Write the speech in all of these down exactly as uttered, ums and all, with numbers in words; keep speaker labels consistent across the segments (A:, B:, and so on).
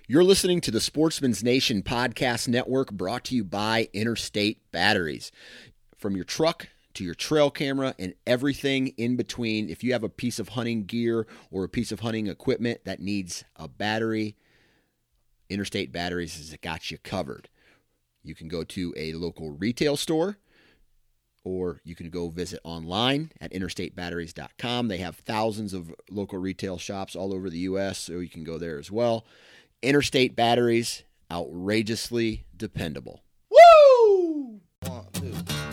A: You're listening to the Sportsman's Nation Podcast Network, brought to you by Interstate Batteries. From your truck to your trail camera and everything in between, if you have a piece of hunting gear or a piece of hunting equipment that needs a battery, Interstate Batteries has got you covered. You can go to a local retail store, or you can go visit online at interstate batteries dot com. They have thousands of local retail shops all over the U S, so you can go there as well. Interstate Batteries, outrageously dependable.
B: Woo! One, two.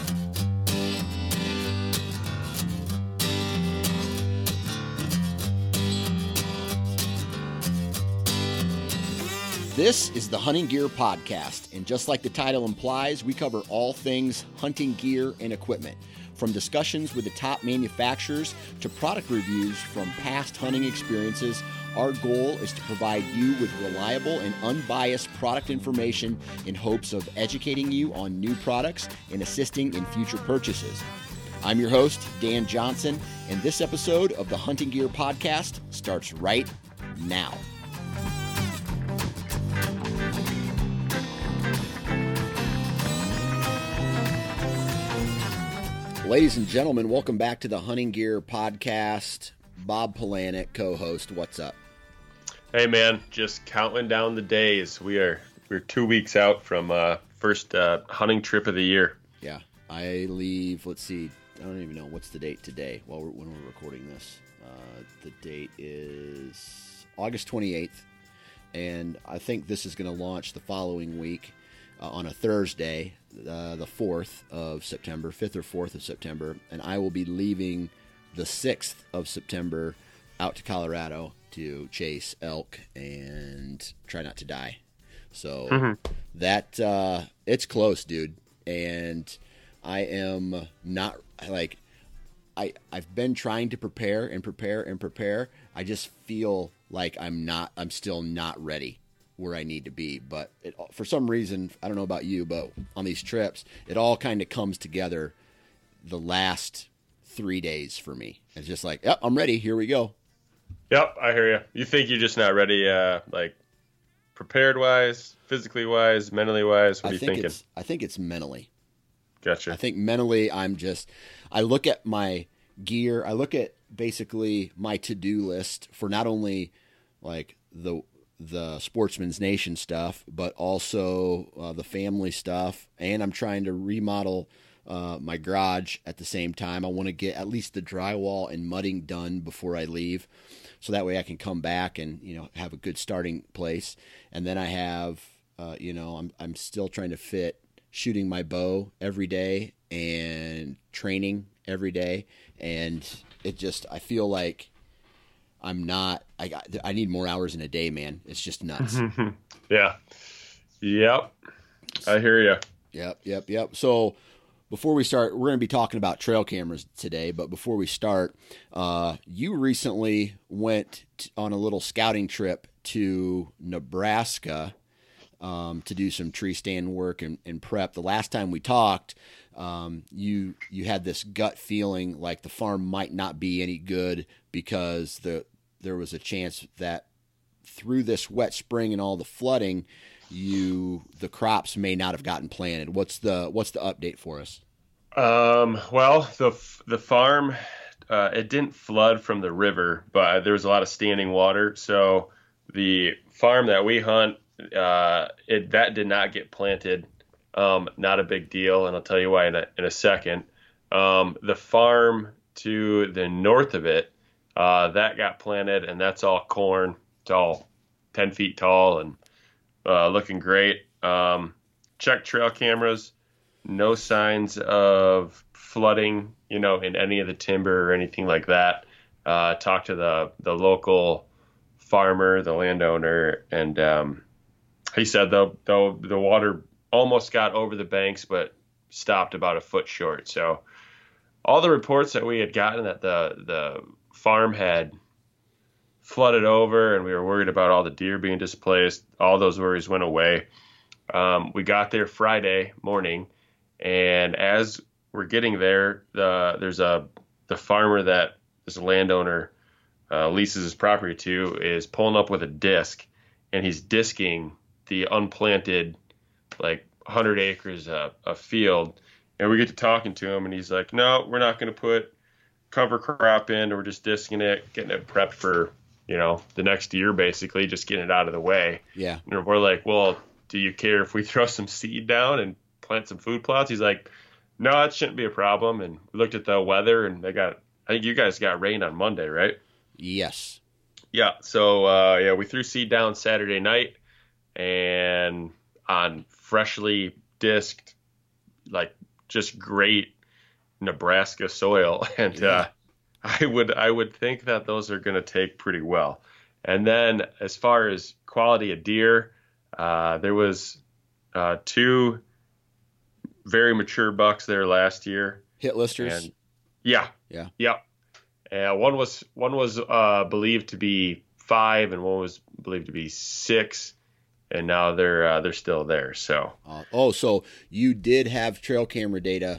A: This is the Hunting Gear Podcast, and just like the title implies, we cover all things hunting gear and equipment, from discussions with the top manufacturers to product reviews from past hunting experiences. Our goal is to provide you with reliable and unbiased product information in hopes of educating you on new products and assisting in future purchases. I'm your host, Dan Johnson, and this episode of the Hunting Gear Podcast starts right now. Ladies and gentlemen, welcome back to the Hunting Gear Podcast. Bob Polanic, co-host. What's up?
C: Hey man, just counting down the days. We are we're two weeks out from uh, first uh, hunting trip of the year.
A: Yeah, I leave. Let's see. I don't even know what's the date today. Well, we're, when we're recording this, uh, the date is August twenty-eighth, and I think this is going to launch the following week uh, on a Thursday, uh, the fourth of September, fifth or fourth of September, and I will be leaving the sixth of September out to Colorado to chase elk and try not to die. So mm-hmm. that uh, it's close, dude. And I am not like I I've been trying to prepare and prepare and prepare. I just feel like I'm not. I'm still not ready where I need to be. But it, for some reason, I don't know about you, but on these trips, it all kind of comes together the last three days for me. It's just like, yep, I'm ready. Here we go.
C: Yep, I hear you. You think you're just not ready, uh, like prepared wise, physically wise, mentally wise? What are
A: I
C: you
A: think
C: thinking?
A: It's, I think it's mentally.
C: Gotcha.
A: I think mentally, I'm just. I look at my gear. I look at basically my to-do list for not only like the the Sportsman's Nation stuff, but also uh, the family stuff, and I'm trying to remodel Uh, my garage at the same time. I want to get at least the drywall and mudding done before I leave, so that way I can come back and, you know, have a good starting place. And then I have, uh, you know, I'm I'm still trying to fit shooting my bow every day and training every day, and it just I feel like I'm not. I got I need more hours in a day, man. It's just nuts.
C: yeah. Yep. I hear you.
A: Yep. Yep. Yep. So. Before we start, we're going to be talking about trail cameras today, but before we start, uh, you recently went t- on a little scouting trip to Nebraska um, to do some tree stand work and, and prep. The last time we talked, um, you you had this gut feeling like the farm might not be any good because the there was a chance that through this wet spring and all the flooding, you the crops may not have gotten planted. What's the what's the update for us?
C: Um, well, the the farm uh, it didn't flood from the river, but there was a lot of standing water. So the farm that we hunt, uh, it that did not get planted. Um, not a big deal, and I'll tell you why in a in a second. Um, the farm to the north of it, uh, that got planted, and that's all corn. It's all ten feet tall and Uh, looking great. Um, check trail cameras. No signs of flooding, you know, in any of the timber or anything like that. Uh, talked to the, the local farmer, the landowner, and um, he said the, the the water almost got over the banks, but stopped about a foot short. So all the reports that we had gotten that the the farm had flooded over and we were worried about all the deer being displaced, all those worries went away. Um, we got there Friday morning, and as we're getting there, the there's a the farmer that this landowner uh, leases his property to is pulling up with a disc, and he's disking the unplanted, like one hundred acres of, of field. And we get to talking to him, and he's like, no, we're not going to put cover crop in. We're just disking it, getting it prepped for, you know, the next year, basically, just getting it out of the way.
A: Yeah.
C: And we're like, well, do you care if we throw some seed down and plant some food plots? He's like, no, that shouldn't be a problem. And we looked at the weather, and they got, I think you guys got rain on Monday, right?
A: Yes.
C: Yeah. So, uh, yeah, we threw seed down Saturday night, and on freshly disked, like, just great Nebraska soil. And
A: Yeah.
C: uh, I would I would think that those are going to take pretty well. And then as far as quality of deer, uh, there was uh, two very mature bucks there last year.
A: Hit listers.
C: And yeah.
A: Yeah.
C: Yeah. Uh, one was one was uh, believed to be five, and one was believed to be six. And now they're uh, they're still there. So
A: Uh, oh, so you did have trail camera data,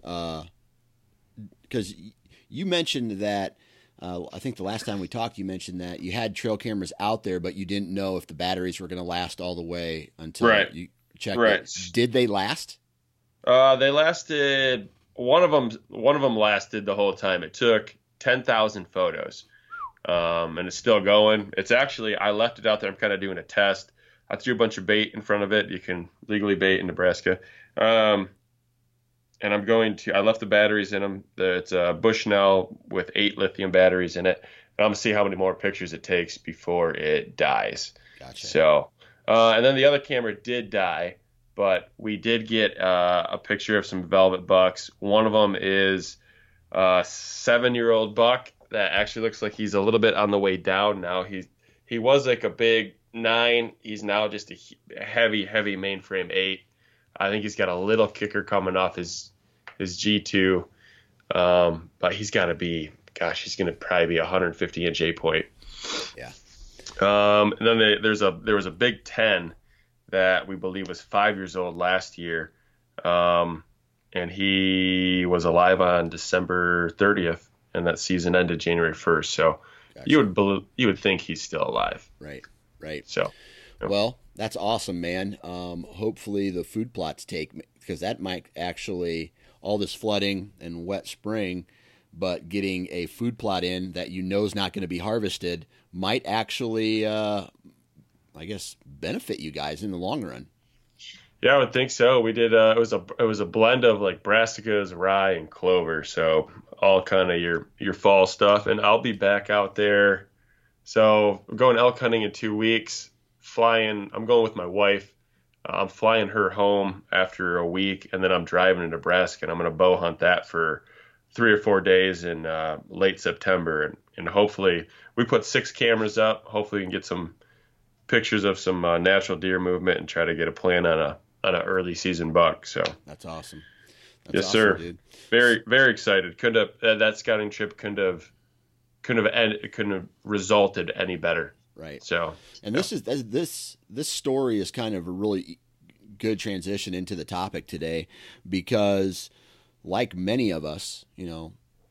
A: because you mentioned that. Uh, I think the last time we talked, you mentioned that you had trail cameras out there, but you didn't know if the batteries were going to last all the way until
C: Right.
A: you checked
C: Right.
A: it. Did they last?
C: uh, they lasted. One of them one of them lasted the whole time. It took ten thousand photos, um, and it's still going. It's actually I left it out there. I'm kind of doing a test. I threw a bunch of bait in front of it. You can legally bait in Nebraska. Um, and I'm going to, I left the batteries in them. It's a Bushnell with eight lithium batteries in it. And I'm going to see how many more pictures it takes before it dies.
A: Gotcha.
C: So, uh, and then the other camera did die, but we did get uh, a picture of some velvet bucks. One of them is a seven-year-old buck that actually looks like he's a little bit on the way down now. He, he was like a big nine. He's now just a heavy, heavy mainframe eight. I think he's got a little kicker coming off his his G two, um, but he's got to be, gosh, he's going to probably be a one hundred fifty inch eight point.
A: Yeah.
C: Um, and then they, there's a there was a Big Ten that we believe was five years old last year, um, and he was alive on December thirtieth, and that season ended January first. So
A: Gotcha.
C: you would bel you would think he's still alive.
A: Right. Right.
C: So, yeah.
A: Well, that's awesome, man. Um, hopefully the food plots take, because that might actually, all this flooding and wet spring, but getting a food plot in that you know is not going to be harvested might actually, uh, I guess, benefit you guys in the long run.
C: Yeah, I would think so. We did. Uh, it was a it was a blend of like brassicas, rye, and clover. So all kind of your your fall stuff. And I'll be back out there. So we're going elk hunting in two weeks. Flying. I'm going with my wife. Uh, I'm flying her home after a week, and then I'm driving to Nebraska, and I'm going to bow hunt that for three or four days in uh, late September, and, and hopefully we put six cameras up. Hopefully we can get some pictures of some uh, natural deer movement and try to get a plan on a on an early season buck. So
A: that's awesome. That's
C: yes,
A: awesome,
C: sir.
A: Dude.
C: Very very excited. Couldn't have uh, that scouting trip couldn't have couldn't have end, couldn't have resulted any better.
A: Right.
C: So
A: and this is this this story is kind of a really good transition into the topic today, because like many of us, you know,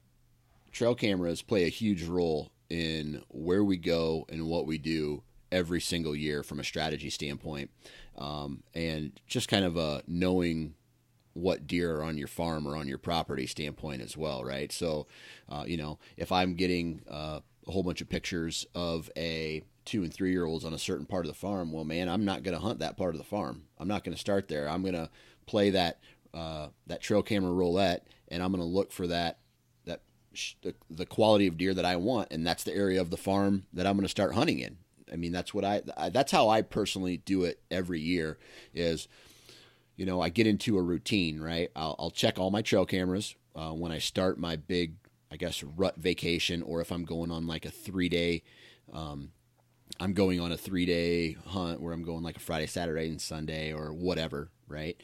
A: trail cameras play a huge role in where we go and what we do every single year from a strategy standpoint, um, and just kind of a knowing what deer are on your farm or on your property standpoint as well, right? So, uh, you know, if I'm getting uh, a whole bunch of pictures of a two and three year olds on a certain part of the farm, well, man, I'm not going to hunt that part of the farm. I'm not going to start there. I'm going to play that uh, that trail camera roulette, and I'm going to look for that that sh- the, the quality of deer that I want, and that's the area of the farm that I'm going to start hunting in. I mean, that's what I, I that's how I personally do it every year. Is, you know, I get into a routine, right? I'll, I'll check all my trail cameras uh, when I start my big, I guess, rut vacation, or if I'm going on like a three day. Um, I'm going on a three-day hunt where I'm going like a Friday, Saturday, and Sunday or whatever, right?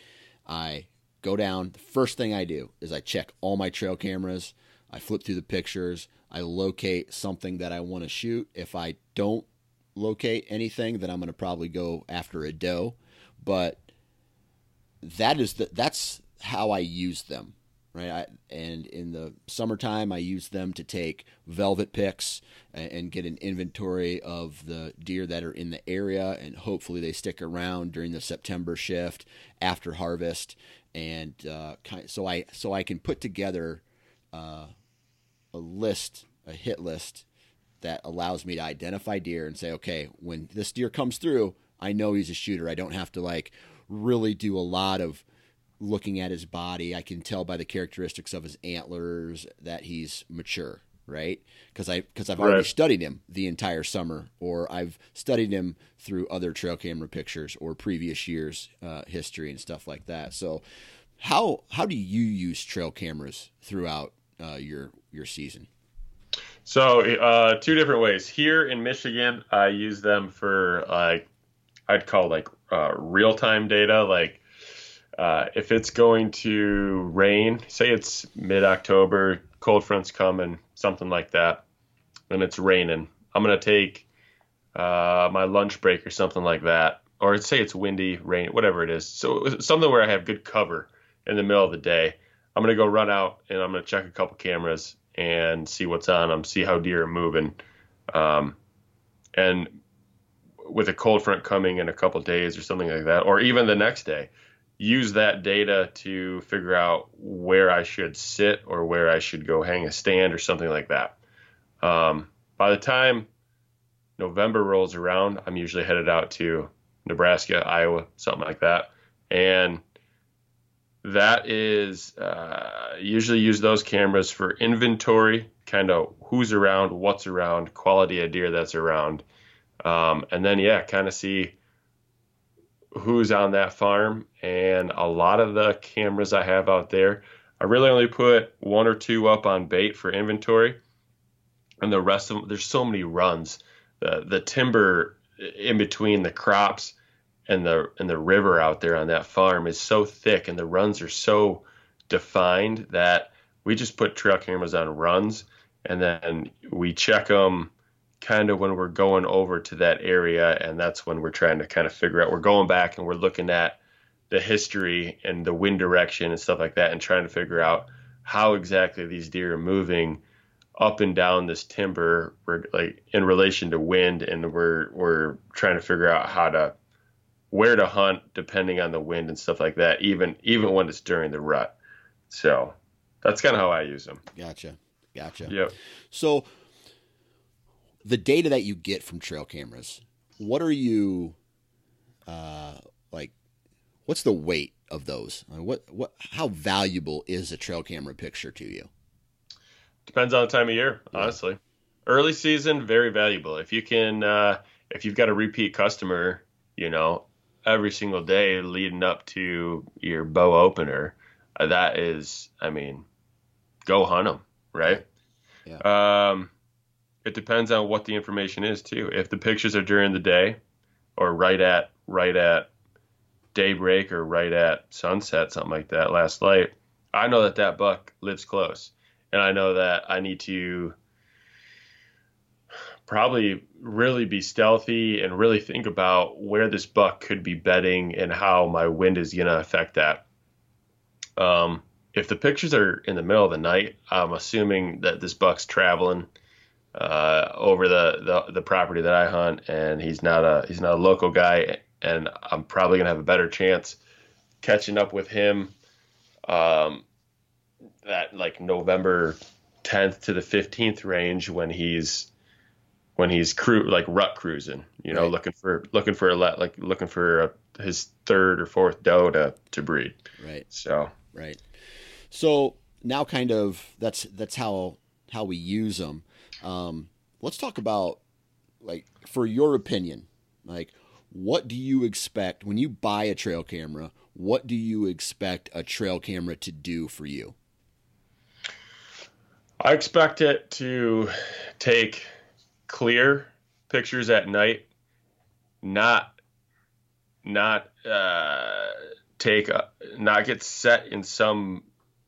A: I go down. The first thing I do is I check all my trail cameras. I flip through the pictures. I locate something that I want to shoot. If I don't locate anything, then I'm going to probably go after a doe. But that is the, that's how I use them. right? I, and in the summertime, I use them to take velvet pics and, and get an inventory of the deer that are in the area, and hopefully they stick around during the September shift after harvest. And uh, so I so I can put together uh, a list, a hit list that allows me to identify deer and say, okay, when this deer comes through, I know he's a shooter. I don't have to like really do a lot of looking at his body. I can tell by the characteristics of his antlers that he's mature, right? Because I because I've already
C: Right.
A: studied him the entire summer, or I've studied him through other trail camera pictures or previous years' uh, history and stuff like that. So, how how do you use trail cameras throughout uh, your your season?
C: So uh, two different ways. Here in Michigan, I use them for like I'd call like uh, real time data. Like uh, if it's going to rain, say it's mid October, cold front's coming, something like that, and it's raining. I'm gonna take uh, my lunch break or something like that, or say it's windy, rain, whatever it is. So something where I have good cover in the middle of the day. I'm gonna go run out and I'm gonna check a couple cameras and see what's on them, see how deer are moving. Um, and with a cold front coming in a couple days or something like that, or even the next day, use that data to figure out where I should sit or where I should go hang a stand or something like that. Um, by the time November rolls around, I'm usually headed out to Nebraska, Iowa, something like that. And that is uh, usually use those cameras for inventory, kind of who's around, what's around, quality of deer that's around. Um, and then, yeah, kind of see who's on that farm. And a lot of the cameras I have out there, I really only put one or two up on bait for inventory. And the rest of them, there's so many runs. The, the timber in between the crops and the and the river out there on that farm is so thick, and the runs are so defined that we just put trail cameras on runs, and then we check them kind of when we're going over to that area, and that's when we're trying to kind of figure out, we're going back and we're looking at the history and the wind direction and stuff like that, and trying to figure out how exactly these deer are moving up and down this timber, like in relation to wind, and we're we're trying to figure out how to where to hunt depending on the wind and stuff like that, even even when it's during the rut. So that's kind of how I use them.
A: Gotcha. Gotcha.
C: Yep.
A: So the data that you get from trail cameras, what are you, uh, like, what's the weight of those? I mean, what, what, how valuable is a trail camera picture to you?
C: Depends on the time of year, honestly. Yeah. Early season, very valuable. If you can, uh, if you've got a repeat customer, you know, every single day leading up to your bow opener, uh, that is, I mean, go hunt them, right? Yeah. Um, it depends on what the information is too. If the pictures are during the day, or right at right at daybreak, or right at sunset, something like that, last light, I know that that buck lives close, and I know that I need to probably really be stealthy and really think about where this buck could be bedding and how my wind is going to affect that. Um, if the pictures are in the middle of the night, I'm assuming that this buck's traveling uh, over the, the, the property that I hunt, and he's not a, he's not a local guy, and I'm probably going to have a better chance catching up with him um, at like November tenth to the fifteenth range when he's when he's cru- like rut cruising, you know, right. looking for looking for a lot, like looking for a, his third or fourth doe to, to breed.
A: Right.
C: So
A: right. So now, kind of that's that's how how we use them. Um, let's talk about, like, for your opinion, like, what do you expect when you buy a trail camera? What do you expect a trail camera to do for you?
C: I expect it to take clear pictures at night, not not uh, take a, not get set in some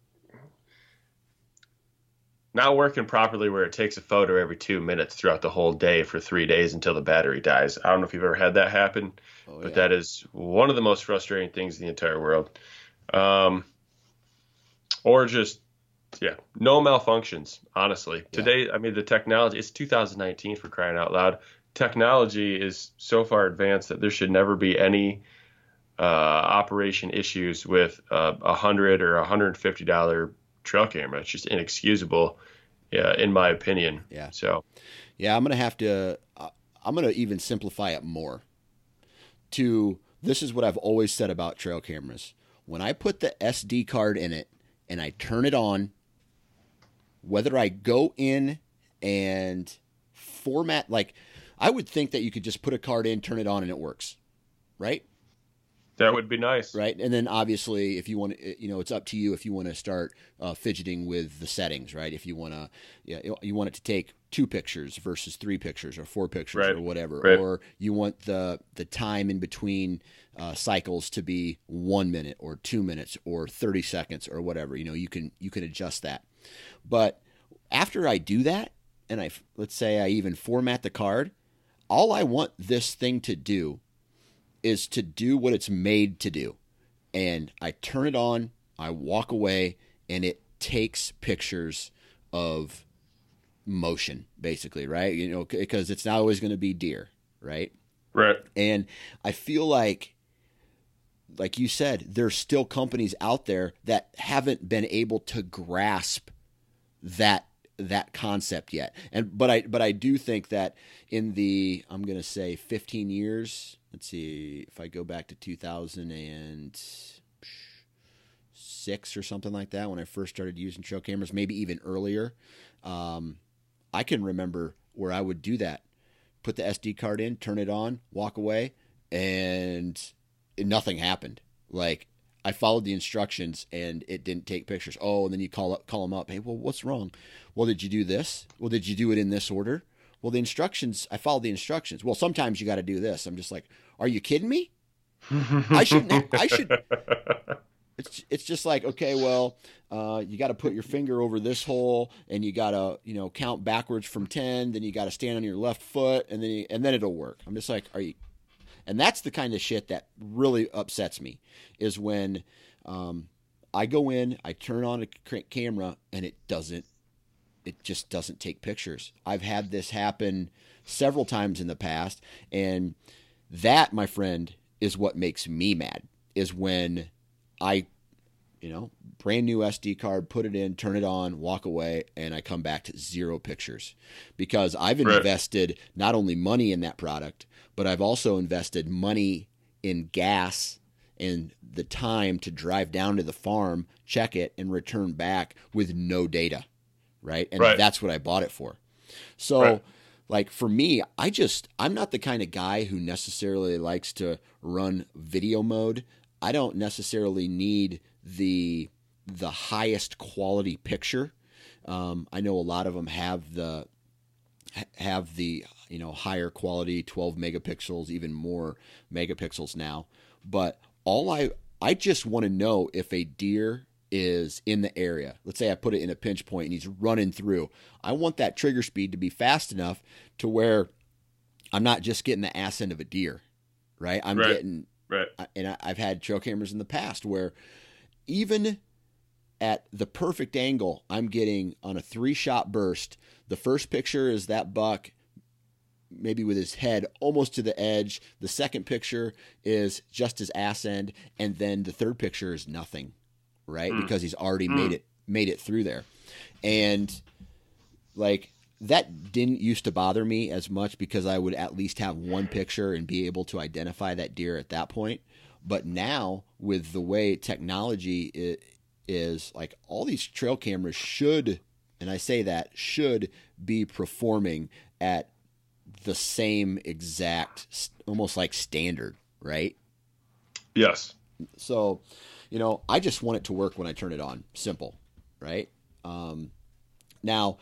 C: not working properly where it takes a photo every two minutes throughout the whole day for three days until the battery dies. I don't know if you've ever had that happen, oh, but yeah. That is one of the most frustrating things in the entire world. Um, or just, yeah, no malfunctions, honestly. Today, I mean, the technology, it's two thousand nineteen, for crying out loud. Technology is so far advanced that there should never be any uh, operation issues with a one hundred or one hundred fifty dollars trail camera. It's just inexcusable, yeah, in my opinion.
A: Yeah.
C: So,
A: yeah, I'm going to have to, uh, I'm going to even simplify it more to, this is what I've always said about trail cameras. When I put the S D card in it and I turn it on, whether I go in and format, like, I would think that you could just put a card in, turn it on, and it works, right?
C: That would be nice.
A: Right. And then obviously, if you want to, you know, it's up to you if you want to start uh, fidgeting with the settings, right? If you want to, yeah, you want it to take two pictures versus three pictures or four pictures
C: right.
A: or whatever,
C: right.
A: or you want the the time in between uh, cycles to be one minute or two minutes or thirty seconds or whatever. You know, you can you can adjust that. But after I do that, and I let's say I even format the card, all I want this thing to do is to do what it's made to do. And I turn it on, I walk away, and it takes pictures of motion, basically, right? You know, because it's not always going to be deer, right?
C: Right.
A: And I feel like, like you said, there's still companies out there that haven't been able to grasp that that concept yet. And but I but I do think that in the, I'm going to say fifteen years, let's see, if I go back to two thousand six or something like that, when I first started using trail cameras, maybe even earlier, um, I can remember where I would do that. Put the S D card in, turn it on, walk away, and nothing happened. Like, I followed the instructions and it didn't take pictures. Oh, and then you call up, call them up. Hey, well, what's wrong? Well, did you do this? Well, did you do it in this order? Well, the instructions, I followed the instructions. Well, sometimes you got to do this. I'm just like, are you kidding me? I shouldn't, I should. It's, it's just like, okay, well, uh, you got to put your finger over this hole and you got to, you know, count backwards from ten. Then you got to stand on your left foot and then, you, and then it'll work. I'm just like, are you, and that's the kind of shit that really upsets me, is when um, I go in, I turn on a camera, and it doesn't, it just doesn't take pictures. I've had this happen several times in the past, and that, my friend, is what makes me mad, is when I, you know, brand new S D card, put it in, turn it on, walk away, and I come back to zero pictures. Because I've invested right. not only money in that product, but I've also invested money in gas and the time to drive down to the farm, check it, and return back with no data, right? And right. that's what I bought it for. So, right. like, for me, I just, I'm not the kind of guy who necessarily likes to run video mode. I don't necessarily need the the highest quality picture. Um, I know a lot of them have the have the you know higher quality, twelve megapixels, even more megapixels now. But all I I just want to know if a deer is in the area. Let's say I put it in a pinch point and he's running through. I want that trigger speed to be fast enough to where I'm not just getting the ass end of a deer, right? I'm
C: right.
A: getting
C: right.
A: And I've had trail cameras in the past where even at the perfect angle, I'm getting on a three-shot burst. The first picture is that buck maybe with his head almost to the edge. The second picture is just his ass end, and then the third picture is nothing, right? Mm. Because he's already mm. made it made it through there. And like that didn't used to bother me as much because I would at least have one picture and be able to identify that deer at that point. But now with the way technology is, is like all these trail cameras should, and I say that, should be performing at the same exact, almost like standard, right?
C: Yes.
A: So, you know, I just want it to work when I turn it on. Simple, right? Um, now,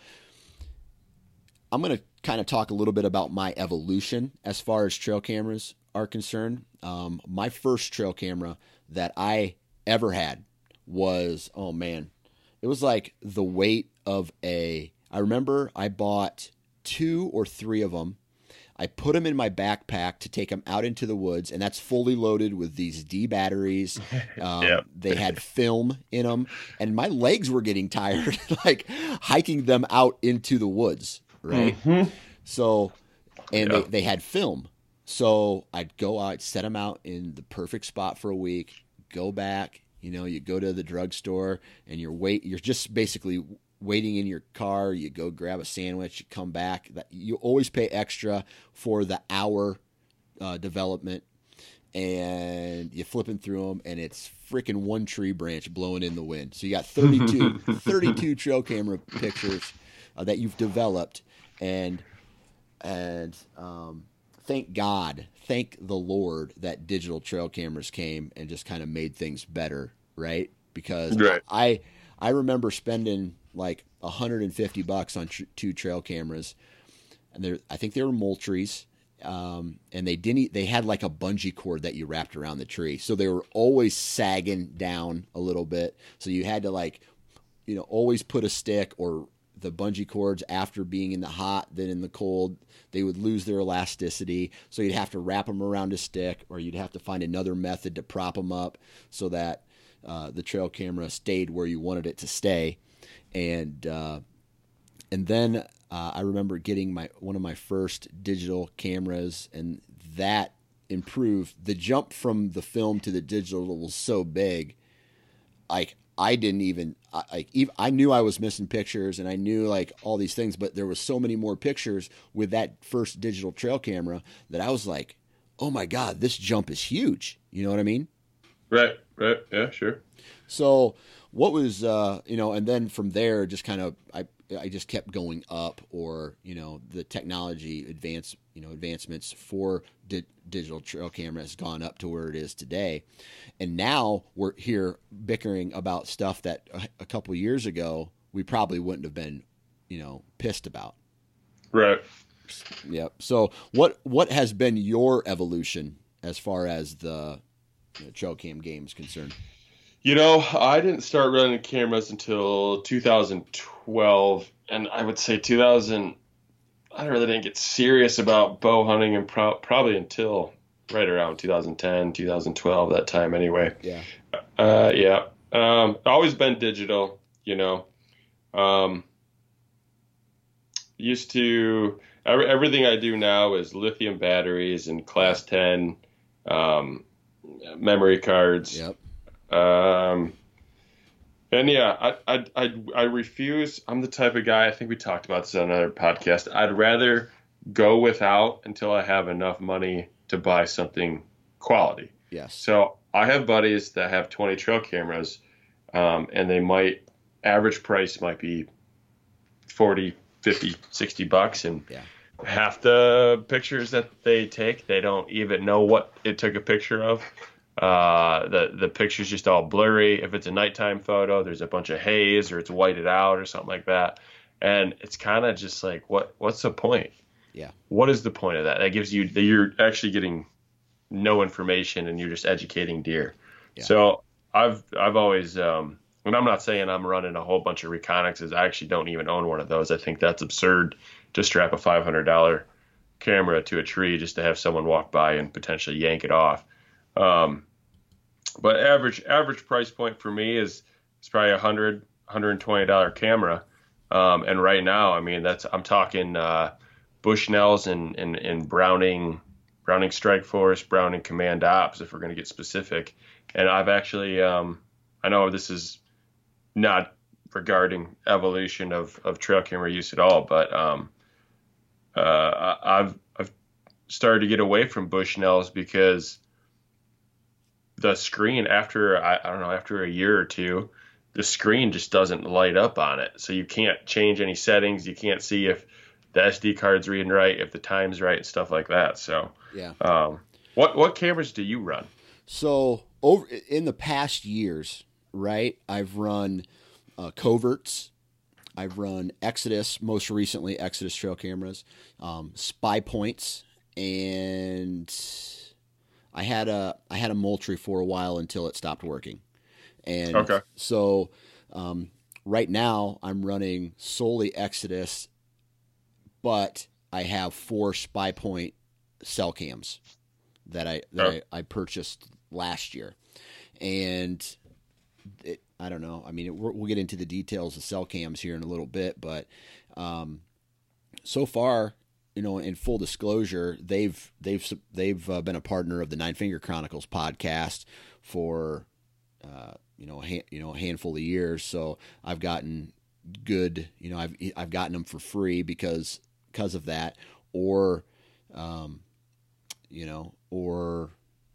A: I'm going to kind of talk a little bit about my evolution as far as trail cameras are concerned. Um, my first trail camera that I ever had was, oh man, it was like the weight of a, I remember I bought two or three of them. I put them in my backpack to take them out into the woods, and that's fully loaded with these D batteries. Um,
C: Yep.
A: They had film in them, and my legs were getting tired, like hiking them out into the woods, right?
C: Mm-hmm.
A: So, and
C: Yeah.
A: they, they had film. So I'd go out, set them out in the perfect spot for a week, go back, you know, you go to the drugstore and you're wait, you're just basically waiting in your car. You go grab a sandwich, you come back. That you always pay extra for the hour uh, development, and you flipping through them, and it's freaking one tree branch blowing in the wind. So you got thirty-two, thirty-two trail camera pictures uh, that you've developed, and and um, thank God, thank the Lord that digital trail cameras came and just kind of made things better, right? Because
C: Right.
A: I I remember spending like one hundred fifty bucks on tr- two trail cameras, and they I think they were Moultries, um, and they didn't they had like a bungee cord that you wrapped around the tree, so they were always sagging down a little bit, so you had to like, you know, always put a stick or the bungee cords after being in the hot, then in the cold, they would lose their elasticity. So you'd have to wrap them around a stick, or you'd have to find another method to prop them up so that uh, the trail camera stayed where you wanted it to stay. And uh, and then uh, I remember getting my one of my first digital cameras, and that improved. The jump from the film to the digital was so big, like I didn't even I, like even, I knew I was missing pictures, and I knew like all these things, but there was so many more pictures with that first digital trail camera that I was like, oh my God, this jump is huge. You know what I mean?
C: Right. Right. Yeah. Sure.
A: So what was, uh, you know, and then from there, just kind of, I, I just kept going up, or, you know, the technology advance, you know, advancements for di- digital trail camera has gone up to where it is today. And now we're here bickering about stuff that a, a couple of years ago, we probably wouldn't have been, you know, pissed about.
C: Right.
A: Yep. So what, what has been your evolution as far as the you know, trail cam game is concerned?
C: You know, I didn't start running cameras until two thousand twelve, and I would say two thousand. I really didn't get serious about bow hunting, and pro- probably until right around two thousand ten, two thousand twelve, that time anyway.
A: Yeah.
C: Uh, yeah. Um, always been digital, you know. Um, used to every, everything I do now is lithium batteries and class ten um, memory cards.
A: Yep.
C: Um, and yeah, I, I, I, I refuse. I'm the type of guy, I think we talked about this on another podcast. I'd rather go without until I have enough money to buy something quality.
A: Yes.
C: So I have buddies that have twenty trail cameras, um, and they might, average price might be forty, fifty, sixty bucks. And
A: Yeah.
C: half the pictures that they take, they don't even know what it took a picture of. Uh, the the picture's just all blurry. If it's a nighttime photo, there's a bunch of haze, or it's whited out, or something like that. And it's kind of just like, what what's the point?
A: Yeah.
C: What is the point of that? That gives you, you're actually getting no information, and you're just educating deer.
A: Yeah.
C: So I've I've always, um, and I'm not saying I'm running a whole bunch of Reconixes. I actually don't even own one of those. I think that's absurd to strap a five hundred dollars camera to a tree just to have someone walk by and potentially yank it off. Um, But average average price point for me is is probably a hundred hundred twenty dollar camera, um, and right now, I mean that's I'm talking uh, Bushnells and, and and Browning Browning Strike Force, Browning Command Ops, if we're going to get specific. And I've actually um, I know this is not regarding evolution of, of trail camera use at all, but um, uh, I've I've started to get away from Bushnells because the screen after, I, I don't know, after a year or two, the screen just doesn't light up on it. So you can't change any settings. You can't see if the S D card's reading right, if the time's right, and stuff like that. So,
A: Yeah.
C: um, what, what cameras do you run?
A: So over in the past years, right, I've run uh, Coverts. I've run Exodus, most recently Exodus trail cameras, um, Spy Points, and I had a I had a Moultrie for a while until it stopped working. And
C: Okay.
A: so um, right now I'm running solely Exodus, but I have four Spy Point cell cams that I that
C: Oh.
A: I, I purchased last year, and it, I don't know. I mean, it, we'll get into the details of cell cams here in a little bit, but um, so far, you know, in full disclosure, they've they've they've uh, been a partner of the Nine Finger Chronicles podcast for uh, you know a ha- you know a handful of years. So I've gotten good, you know, I've I've gotten them for free because because of that, or um, you know, or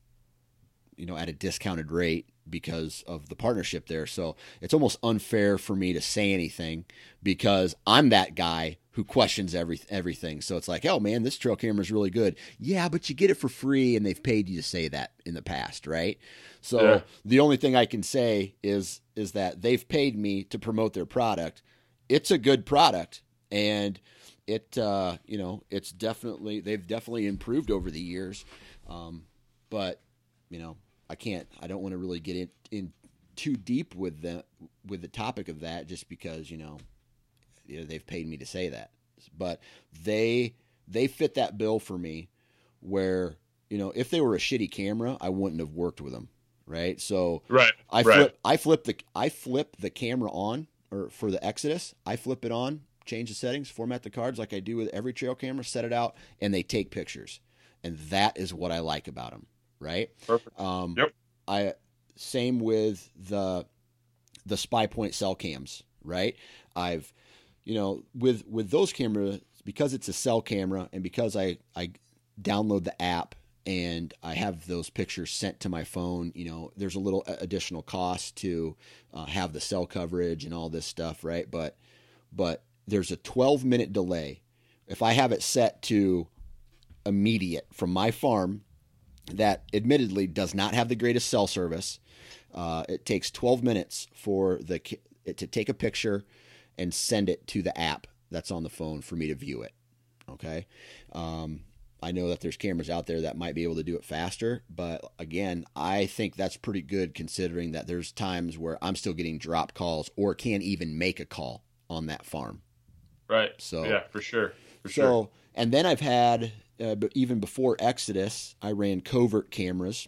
A: you know, at a discounted rate because of the partnership there. So it's almost unfair for me to say anything because I'm that guy who questions every, everything. So it's like, oh man, this trail camera is really good. Yeah, but you get it for free and they've paid you to say that in the past, right? So
C: Yeah.
A: the only thing I can say is is that they've paid me to promote their product. It's a good product, and it uh, you know, it's definitely they've definitely improved over the years. Um, but you know, I can't, I don't want to really get in, in too deep with the, with the topic of that just because, you know, you know, they've paid me to say that, but they, they fit that bill for me where, you know, if they were a shitty camera, I wouldn't have worked with them. Right. So
C: Right.
A: I
C: right.
A: flip, I flip the, I flip the camera on, or for the Exodus, I flip it on, change the settings, format the cards like I do with every trail camera, set it out, and they take pictures. And that is what I like about them. Right.
C: Perfect.
A: Um,
C: Yep.
A: I same with the the Spy Point cell cams. Right. I've, you know, with with those cameras, because it's a cell camera and because I I download the app and I have those pictures sent to my phone. You know, there's a little additional cost to uh, have the cell coverage and all this stuff. Right. But but there's a twelve minute delay if I have it set to immediate from my farm. That admittedly does not have the greatest cell service. Uh, it takes twelve minutes for the it to take a picture and send it to the app that's on the phone for me to view it. Okay. Um, I know that there's cameras out there that might be able to do it faster, but again, I think that's pretty good considering that there's times where I'm still getting drop calls or can't even make a call on that farm.
C: Right.
A: So
C: yeah, for sure. For
A: so,
C: sure.
A: and then I've had, uh, but even before Exodus, I ran covert cameras,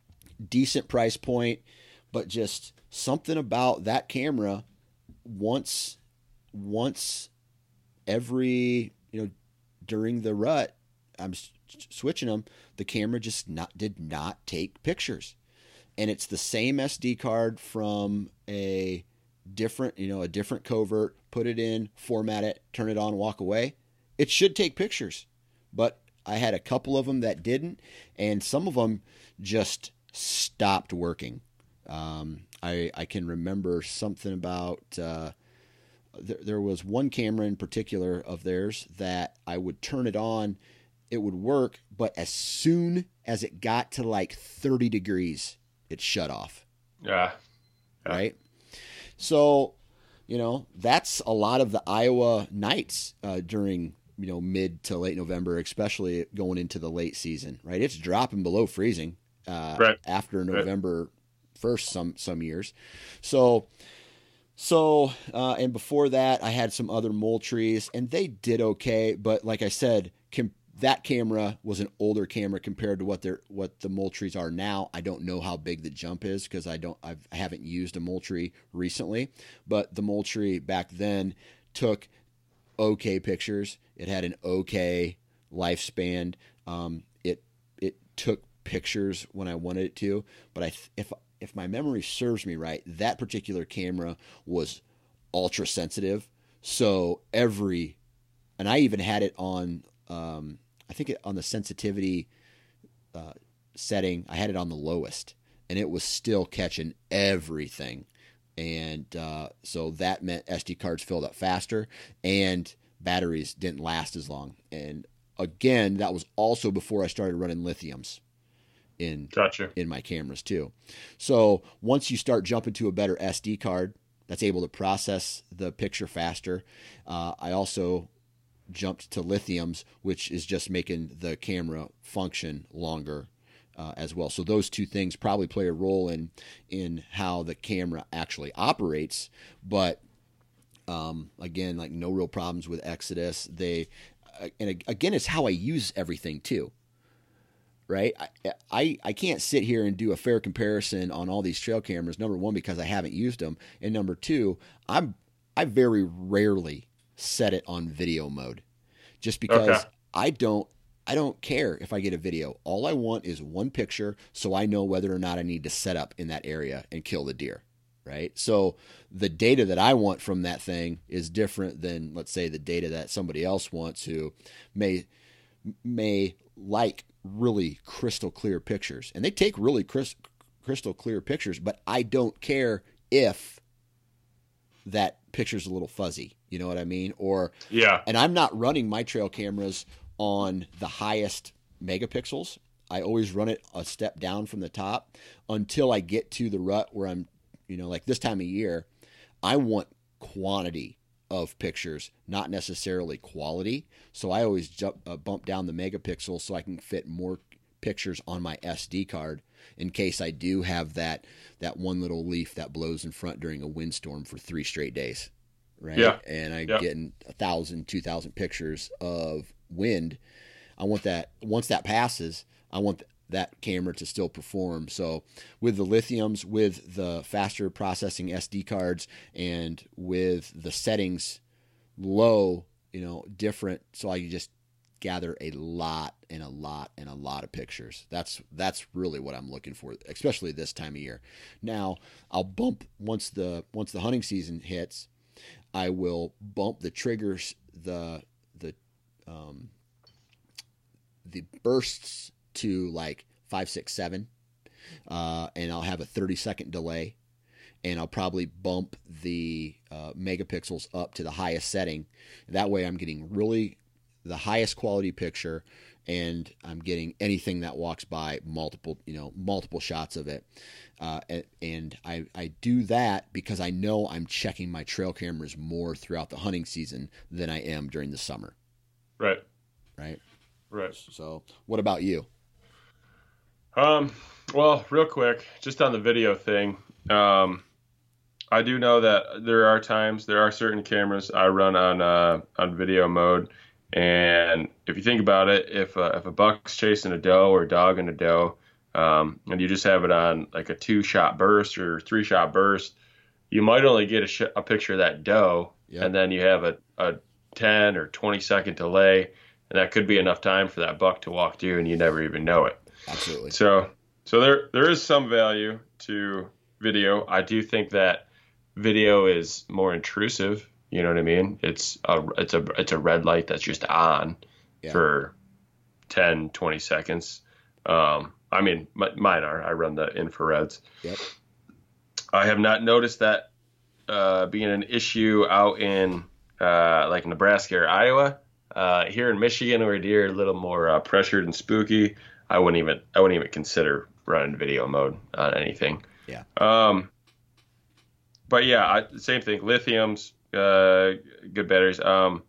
A: decent price point, but just something about that camera once, once every, you know, during the rut, I'm s- switching them. The camera just not, did not take pictures. And it's the same S D card from a different, you know, a different covert, put it in, format it, turn it on, walk away. It should take pictures, but I had a couple of them that didn't, and some of them just stopped working. Um, I I can remember something about uh, there, there was one camera in particular of theirs that I would turn it on, it would work, but as soon as it got to like thirty degrees, it shut off.
C: Yeah. Yeah.
A: Right? So, you know, that's a lot of the Iowa nights uh, during, you know, mid to late November, especially going into the late season, right? It's dropping below freezing uh,
C: Right.
A: after November first some, some years. So, so, uh, and before that I had some other Moultries and they did okay. But like I said, com- that camera was an older camera compared to what they're, what the Moultries are now. I don't know how big the jump is because I don't, I've, I haven't used a Moultrie recently, but the Moultrie back then took okay pictures. It had an okay lifespan. Um, it, it took pictures when I wanted it to, but I, if, if my memory serves me right, that particular camera was ultra sensitive. So every, and I even had it on, um, I think it, on the sensitivity uh, setting, I had it on the lowest, and it was still catching everything. And uh, so that meant S D cards filled up faster, and batteries didn't last as long. And again, that was also before I started running lithiums in
C: Gotcha.
A: in my cameras too. So once you start jumping to a better S D card that's able to process the picture faster, uh, I also jumped to lithiums, which is just making the camera function longer uh, as well. So those two things probably play a role in in how the camera actually operates. But um, again, like no real problems with Exodus. They and again, it's how I use everything too. Right. I, I, I can't sit here and do a fair comparison on all these trail cameras. Number one, because I haven't used them. And number two, I'm, I very rarely set it on video mode just because okay. I don't, I don't care if I get a video. All I want is one picture so I know whether or not I need to set up in that area and kill the deer. Right. So the data that I want from that thing is different than, let's say, the data that somebody else wants who may, may like really crystal clear pictures, and they take really cris- crystal clear pictures, but I don't care if that picture's a little fuzzy. You know what I mean? Or,
C: yeah.
A: And I'm not running my trail cameras on the highest megapixels. I always run it a step down from the top until I get to the rut where I'm, you know, like this time of year, I want quantity of pictures, not necessarily quality. So I always jump, uh, bump down the megapixels so I can fit more pictures on my S D card in case I do have that that one little leaf that blows in front during a windstorm for three straight days, right?
C: Yeah.
A: And I'm
C: yeah.
A: getting a thousand, two thousand pictures of wind. I want that. Once that passes, I want that camera to still perform. So with the lithiums, with the faster processing S D cards, and with the settings low, you know, different, so I can just gather a lot and a lot and a lot of pictures. That's that's really what I'm looking for, especially this time of year. Now I'll bump once the once the hunting season hits, I will bump the triggers, the the um, the bursts to like five, six, seven, uh, and I'll have a thirty second delay, and I'll probably bump the uh, megapixels up to the highest setting. That way I'm getting really the highest quality picture, and I'm getting anything that walks by, multiple, you know, multiple shots of it. Uh, and and I, I do that because I know I'm checking my trail cameras more throughout the hunting season than I am during the summer.
C: Right.
A: Right.
C: Right.
A: So what about you?
C: Um, well, real quick, just on the video thing, um, I do know that there are times, there are certain cameras I run on uh, on video mode, and if you think about it, if uh, if a buck's chasing a doe or a dog and a doe, um, and you just have it on like a two shot burst or three shot burst, you might only get a, sh- a picture of that doe, yep. and then you have a, a ten or twenty second delay, and that could be enough time for that buck to walk through, and you never even know it.
A: Absolutely.
C: So, so there there is some value to video. I do think that video is more intrusive. You know what I mean? It's a it's a it's a red light that's just on yeah. for ten, twenty seconds. Um, I mean, m- mine are. I run the infrareds.
A: Yep.
C: I have not noticed that uh, being an issue out in uh, like Nebraska or Iowa. Uh, here in Michigan, where deer are a little more uh, pressured and spooky, I wouldn't even I wouldn't even consider running video mode on anything.
A: Yeah.
C: Um. But yeah, I, same thing. Lithiums, uh, good batteries. Um.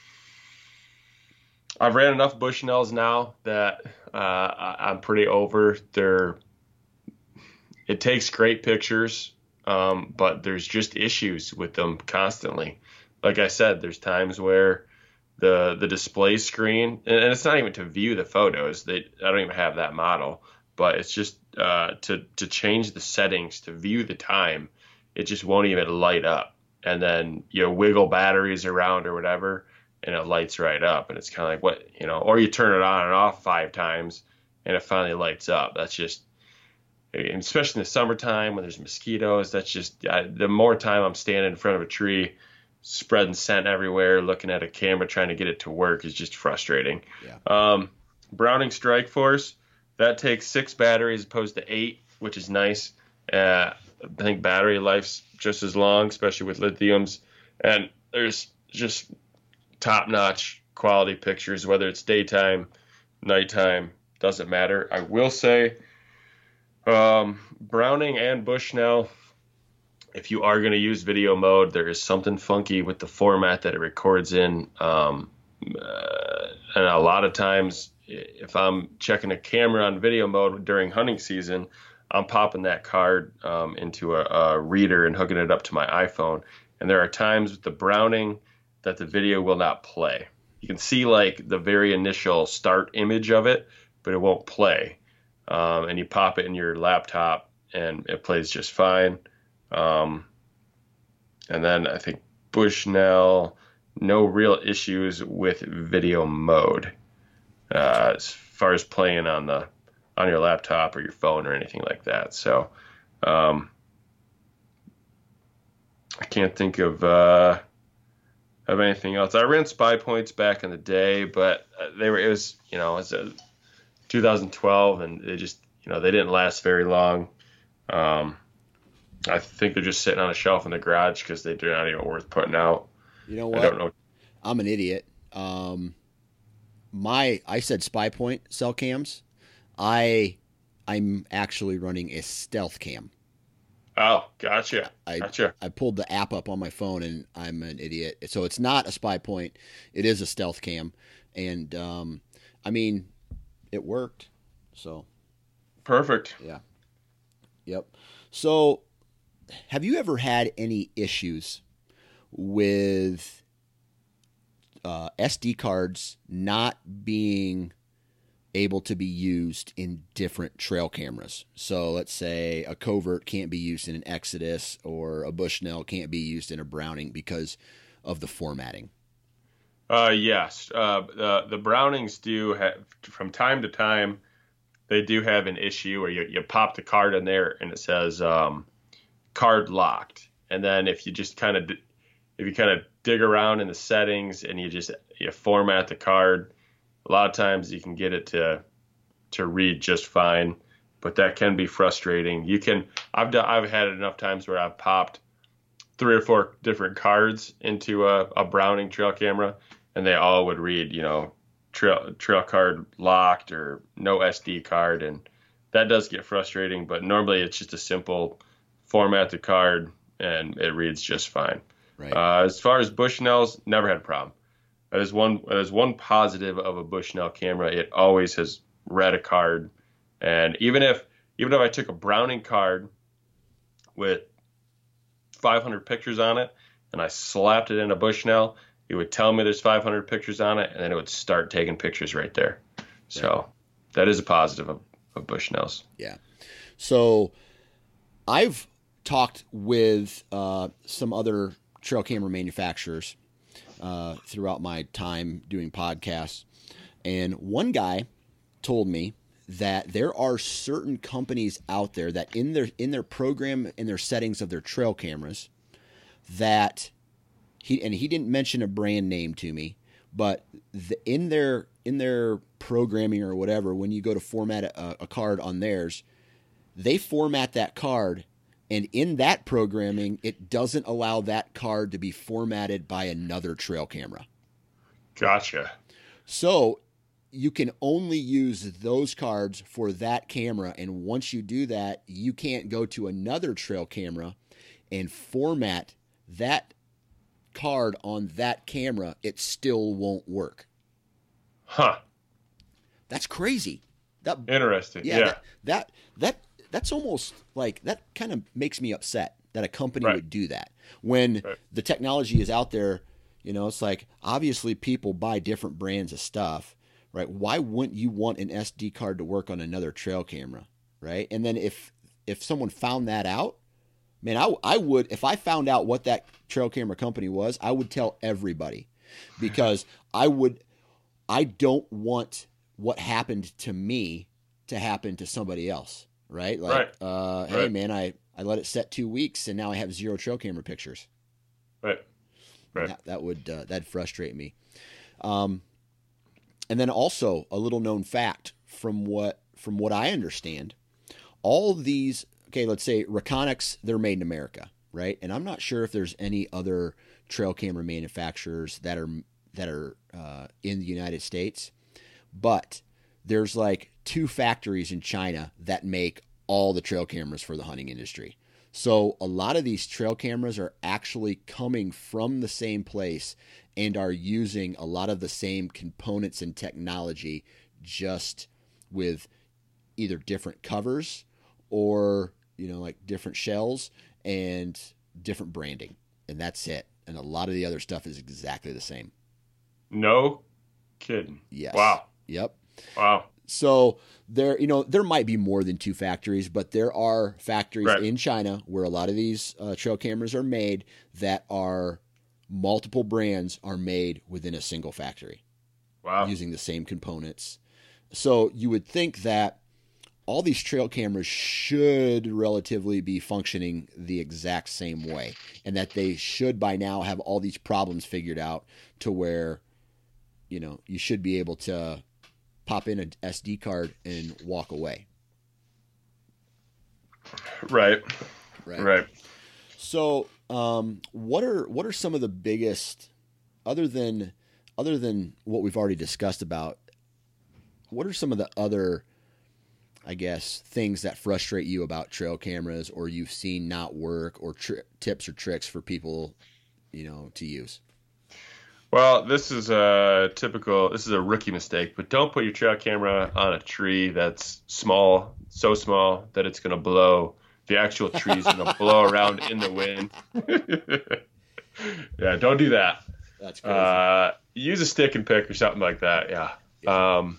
C: I've ran enough Bushnells now that uh, I, I'm pretty over. They're. It takes great pictures, um, but there's just issues with them constantly. Like I said, there's times where the the display screen, and it's not even to view the photos. They I don't even have that model, but it's just uh, to to change the settings to view the time. It just won't even light up, and then you know, wiggle batteries around or whatever, and it lights right up. And it's kind of like what you know, or you turn it on and off five times, and it finally lights up. That's just, especially in the summertime when there's mosquitoes. That's just I, the more time I'm standing in front of a tree, spreading scent everywhere, looking at a camera, trying to get it to work is just frustrating.
A: Yeah.
C: Um, Browning Strike Force, that takes six batteries opposed to eight, which is nice. Uh, I think battery life's just as long, especially with lithiums. And there's just top-notch quality pictures, whether it's daytime, nighttime, doesn't matter. I will say um, Browning and Bushnell, if you are going to use video mode, there is something funky with the format that it records in. Um, uh, and a lot of times, if I'm checking a camera on video mode during hunting season, I'm popping that card um, into a, a reader and hooking it up to my iPhone. And there are times with the Browning that the video will not play. you can see like the very initial start image of it, but it won't play. Um, and you pop it in your laptop and it plays just fine. Um, and then I think Bushnell, no real issues with video mode uh, as far as playing on the on your laptop or your phone or anything like that. So um, I can't think of uh, of anything else. I ran Spy Points back in the day, but they were it was you know it was a two thousand twelve, and they just you know they didn't last very long. Um, I think they're just sitting on a shelf in the garage because they're not even worth putting out.
A: You know what?
C: I don't know.
A: I'm an idiot. Um, my I said Spy Point cell cams. I I'm actually running a Stealth Cam.
C: Oh, gotcha.
A: I,
C: gotcha.
A: I pulled the app up on my phone, and I'm an idiot. So it's not a Spy Point. It is a Stealth Cam. And, um, I mean, it worked. So.
C: Perfect.
A: Yeah. Yep. So have you ever had any issues with uh, S D cards not being able to be used in different trail cameras? So let's say a Covert can't be used in an Exodus, or a Bushnell can't be used in a Browning because of the formatting.
C: Uh, yes. Uh, the, the Brownings do have, from time to time, they do have an issue where you, you pop the card in there and it says um, card locked. And then if you just kind of, if you kind of dig around in the settings and you just, you format the card, a lot of times you can get it to to read just fine, but that can be frustrating. You can I've done, I've had it enough times where I've popped three or four different cards into a, a Browning trail camera, and they all would read, you know, trail trail card locked or no S D card, and that does get frustrating. But normally it's just a simple format the card and it reads just fine.
A: Right.
C: Uh, as far as Bushnells, never had a problem. That is one that is one positive of a Bushnell camera. It always has read a card, and even if even if I took a Browning card with five hundred pictures on it and I slapped it in a Bushnell, it would tell me there's five hundred pictures on it, and then it would start taking pictures right there. So that is a positive of, of Bushnells.
A: Yeah. So I've talked with uh, some other trail camera manufacturers Uh, throughout my time doing podcasts. And one guy told me that there are certain companies out there that in their in their program, in their settings of their trail cameras, that he and he didn't mention a brand name to me, but the, in their in their programming or whatever, when you go to format a, a card on theirs, they format that card, and in that programming, it doesn't allow that card to be formatted by another trail camera.
C: Gotcha.
A: So you can only use those cards for that camera. And once you do that, you can't go to another trail camera and format that card on that camera. It still won't work.
C: Huh.
A: That's crazy. That,
C: Interesting.
A: yeah.
C: Yeah.
A: That, that, that, that's almost like, that kind of makes me upset that a company
C: Right.
A: would do that when
C: Right.
A: the technology is out there. You know, it's like, obviously people buy different brands of stuff, right? Why wouldn't you want an S D card to work on another trail camera, right? And then if if someone found that out, man, I, I would, if I found out what that trail camera company was, I would tell everybody, because I would, I don't want what happened to me to happen to somebody else, right? Like,
C: Right.
A: Uh, hey,
C: Right.
A: man, I, I let it set two weeks and now I have zero trail camera pictures.
C: Right. Right.
A: That, that would uh, that'd frustrate me. Um, and then also a little known fact from what from what I understand, all of these. Okay, let's say Reconyx, they're made in America, right? And I'm not sure if there's any other trail camera manufacturers that are that are uh, in the United States, but there's like two factories in China that make all the trail cameras for the hunting industry. So a lot of these trail cameras are actually coming from the same place and are using a lot of the same components and technology, just with either different covers or, you know, like different shells and different branding. And that's it. And a lot of the other stuff is exactly the same.
C: No kidding.
A: Yes.
C: Wow.
A: Yep.
C: Wow.
A: So there, you know, there might be more than two factories, but there are factories
C: Right.
A: in China where a lot of these uh, trail cameras are made that are multiple brands are made within a single factory
C: Wow.
A: using the same components. So you would think that all these trail cameras should relatively be functioning the exact same way, and that they should by now have all these problems figured out to where, you know, you should be able to pop in an S D card and walk away.
C: Right.
A: Right.
C: Right.
A: So, um, what are what are some of the biggest, other than other than what we've already discussed about, what are some of the other, I guess, things that frustrate you about trail cameras, or you've seen not work, or tri- tips or tricks for people, you know, to use?
C: Well, this is a typical, this is a rookie mistake, but don't put your trail camera on a tree that's small, so small that it's going to blow. The actual tree is going to blow around in the wind. Yeah, don't do that.
A: That's crazy.
C: Uh, use a stick and pick or something like that. Yeah.
A: Yeah.
C: Um,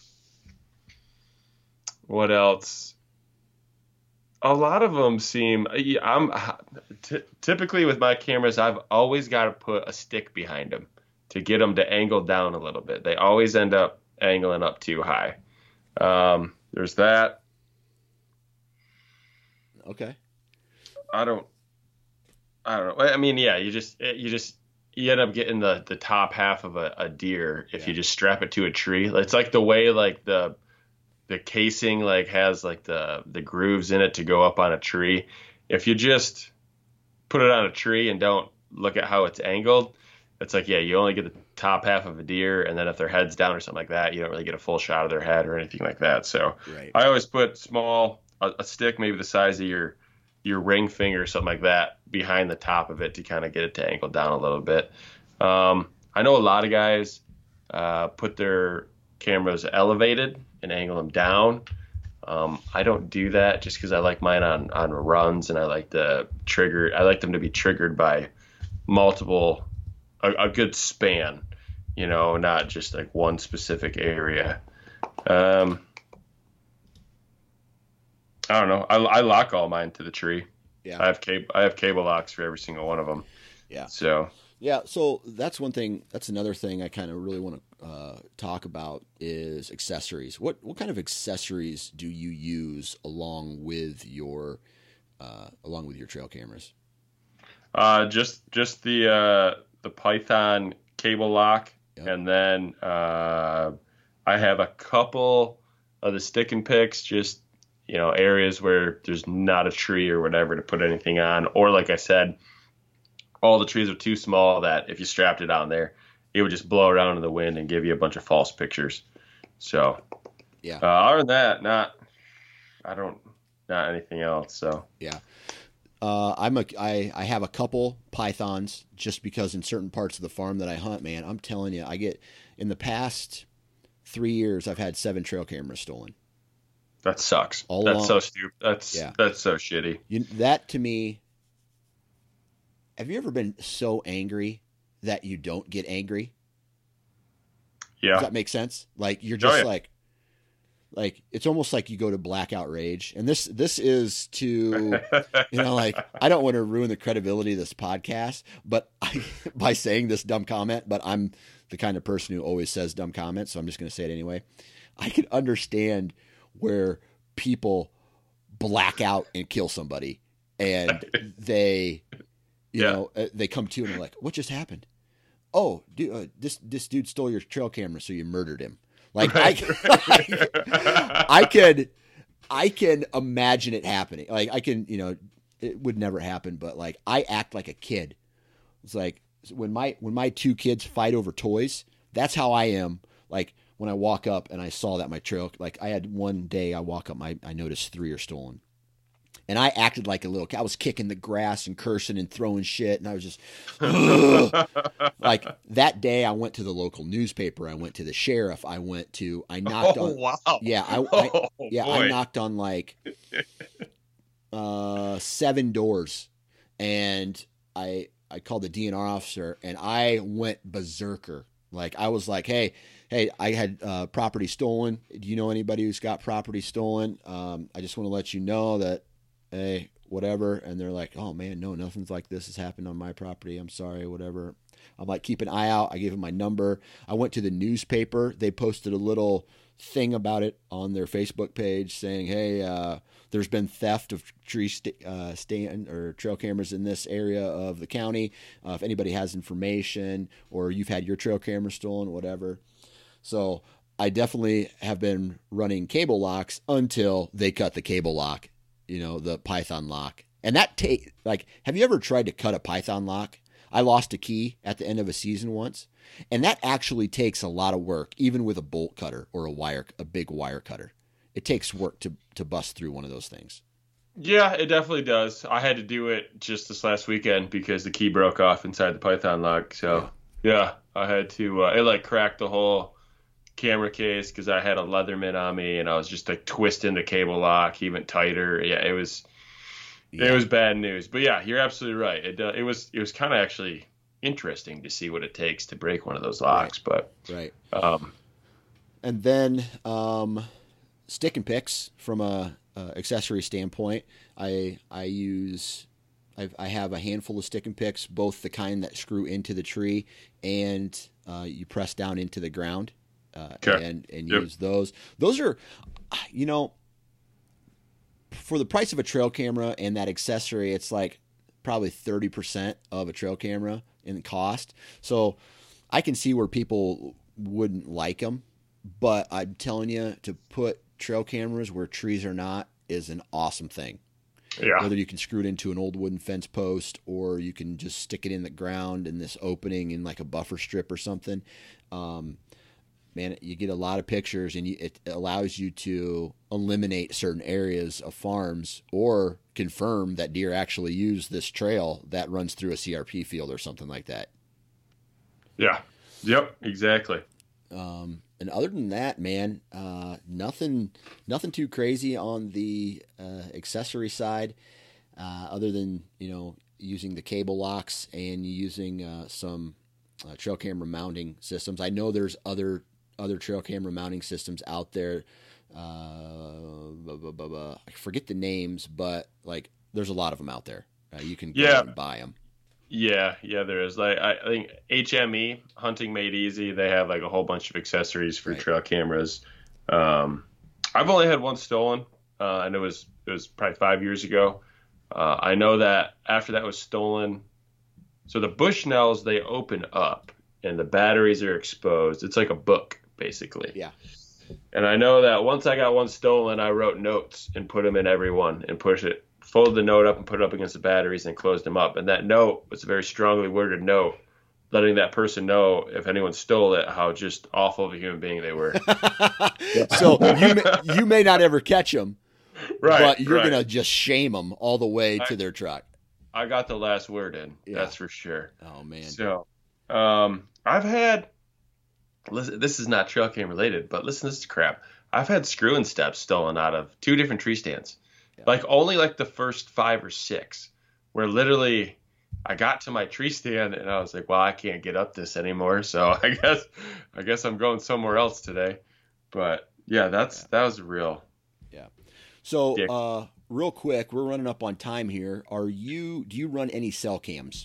C: what else? A lot of them seem. I'm t- typically with my cameras, I've always got to put a stick behind them to get them to angle down a little bit. They always end up angling up too high. Um, there's that.
A: Okay.
C: I don't. I don't know. I mean, yeah, you just you just you end up getting the the top half of a, a deer if
A: Yeah.
C: you just strap it to a tree. It's like the way like the the casing like has like the the grooves in it to go up on a tree. If you just put it on a tree and don't look at how it's angled, it's like, yeah, you only get the top half of a deer, and then if their head's down or something like that, you don't really get a full shot of their head or anything like that. So
A: Right.
C: I always put small a, a stick maybe the size of your your ring finger or something like that behind the top of it to kind of get it to angle down a little bit. Um, I know a lot of guys uh, put their cameras elevated and angle them down. Um, I don't do that just because I like mine on, on runs, and I like the trigger. I like them to be triggered by multiple, a, a good span, you know, not just like one specific area. Um, I don't know. I, I lock all mine to the tree.
A: Yeah.
C: I have cable. I have cable locks for every single one of them.
A: Yeah.
C: So
A: Yeah, so that's one thing. That's another thing I kind of really want to uh, talk about is accessories. What what kind of accessories do you use along with your uh, along with your trail cameras?
C: uh, just just the uh, the Python cable lock,
A: Yep.
C: and then uh, I have a couple of the stick and picks, just you know areas where there's not a tree or whatever to put anything on, or like I said, all the trees are too small that if you strapped it on there, it would just blow around in the wind and give you a bunch of false pictures. So,
A: Yeah.
C: uh, other than that, not, I don't, not anything else. So,
A: Yeah. Uh, I'm a, I, I have a couple pythons just because in certain parts of the farm that I hunt, man, I'm telling you, I get in the past three years, I've had seven trail cameras stolen.
C: that sucks.
A: All
C: that's
A: along-
C: so stupid. That's,
A: Yeah.
C: that's so shitty.
A: You, that to me, have you ever been so angry that you don't get angry? Does
C: Yeah.
A: that make sense? Like you're
C: Oh,
A: just
C: yeah.
A: like, like it's almost like you go to blackout rage. And this this is to, you know, like I don't want to ruin the credibility of this podcast, but I, by saying this dumb comment, but I'm the kind of person who always says dumb comments, so I'm just going to say it anyway. I can understand where people black out and kill somebody, and they, you
C: Yeah.
A: know, uh, they come to you and they're like, "What just happened?" Oh, dude, uh, this this dude stole your trail camera, so you murdered him. Like
C: Right.
A: I, I could, I can imagine it happening. Like I can, you know, it would never happen, but like I act like a kid. It's like when my when my two kids fight over toys. That's how I am. Like when I walk up and I saw that my trail, like I had one day I walk up, my I noticed three are stolen. And I acted like a little kid. I was kicking the grass and cursing and throwing shit. And I was just, ugh. Like that day I went to the local newspaper. I went to the sheriff. I went to, I knocked
C: Oh,
A: on,
C: wow.
A: yeah, I, I
C: Oh,
A: yeah,
C: boy.
A: I knocked on like uh, seven doors, and I I called the D N R officer, and I went berserker. Like I was like, hey, hey, I had uh, property stolen. Do you know anybody who's got property stolen? Um, I just want to let you know that, hey, whatever. And they're like, oh man, no, nothing's like this has happened on my property. I'm sorry, whatever. I'm like, keep an eye out. I gave them my number. I went to the newspaper. They posted a little thing about it on their Facebook page saying, hey, uh, there's been theft of tree st- uh, stand or trail cameras in this area of the county. Uh, if anybody has information or you've had your trail camera stolen, whatever. So I definitely have been running cable locks until they cut the cable lock, you know, the Python lock. And that take like, have you ever tried to cut a Python lock? I lost a key at the end of a season once, and that actually takes a lot of work, even with a bolt cutter or a wire, a big wire cutter. It takes work to, to bust through one of those things.
C: Yeah, it definitely does. I had to do it just this last weekend because the key broke off inside the Python lock. So yeah, yeah I had to, uh, it like cracked the whole camera case because I had a Leatherman on me and I was just like twisting the cable lock even tighter. Yeah, it was, yeah. It was bad news. But yeah, you're absolutely right. It, uh, it was, it was kind of actually interesting to see what it takes to break one of those locks.
A: Right.
C: But,
A: right.
C: Um,
A: and then, um, stick and picks from a, a accessory standpoint. I, I use, I've, I have a handful of stick and picks, both the kind that screw into the tree and, uh, you press down into the ground, uh, okay. and, and yep. use those. Those are, you know, for the price of a trail camera and that accessory, it's like probably thirty percent of a trail camera in cost. So I can see where people wouldn't like them, but I'm telling you, to put trail cameras where trees are not is an awesome thing.
C: Yeah.
A: Whether you can screw it into an old wooden fence post or you can just stick it in the ground in this opening in like a buffer strip or something. Um, man, you get a lot of pictures and you, it allows you to eliminate certain areas of farms or confirm that deer actually use this trail that runs through a C R P field or something like that.
C: Yeah. Yep. Exactly.
A: Um, and other than that, man, uh, nothing, nothing too crazy on the uh, accessory side, uh, other than, you know, using the cable locks and using uh, some uh, trail camera mounting systems. I know there's other other trail camera mounting systems out there. Uh, blah, blah, blah, blah. I forget the names, but like there's a lot of them out there. Uh, you can go
C: yeah.
A: and buy them.
C: Yeah, yeah, there is. Like I, I think H M E, Hunting Made Easy, they have like a whole bunch of accessories for
A: right.
C: trail cameras. Um, I've only had one stolen, uh, and it was it was probably five years ago. Uh, I know that after that was stolen, so the Bushnells, they open up and the batteries are exposed. It's like a book, basically.
A: Yeah.
C: And I know that once I got one stolen, I wrote notes and put them in every one and push it, folded the note up and put it up against the batteries and closed them up. And that note was a very strongly worded note, letting that person know if anyone stole it, how just awful of a human being they were.
A: So you may, you may not ever catch them,
C: right?
A: But you're
C: right.
A: gonna just shame them all the way to
C: I,
A: their truck.
C: I got the last word in.
A: Yeah.
C: That's for sure.
A: Oh man.
C: So, um, I've had. Listen, this is not trail cam related, but listen, this is crap. I've had screw and steps stolen out of two different tree stands. Yeah. Like only like the first five or six, where literally I got to my tree stand and I was like, well, I can't get up this anymore. So I guess, I guess I'm going somewhere else today. But yeah, that's, yeah. that was real.
A: Yeah. So, dick. uh, real quick, we're running up on time here. Are you, do you run any cell cams?